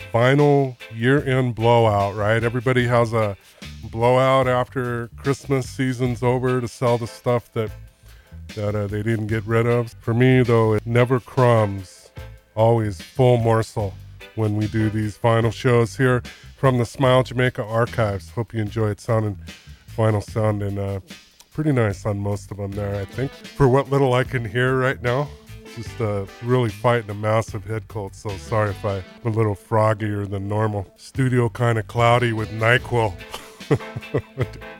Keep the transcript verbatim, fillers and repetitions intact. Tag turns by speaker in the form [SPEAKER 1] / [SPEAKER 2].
[SPEAKER 1] vinyl year-end blowout, right? Everybody has a blowout after Christmas season's over to sell the stuff that that uh, they didn't get rid of. For me, though, it never crumbs, always full morsel when we do these vinyl shows here from the Smile Jamaica archives. Hope you enjoy it. Sounding vinyl sounding uh, pretty nice on most of them there, I think. For what little I can hear right now, just uh, really fighting a massive head cold, so sorry if I'm a little froggier than normal. Studio kind of cloudy with NyQuil.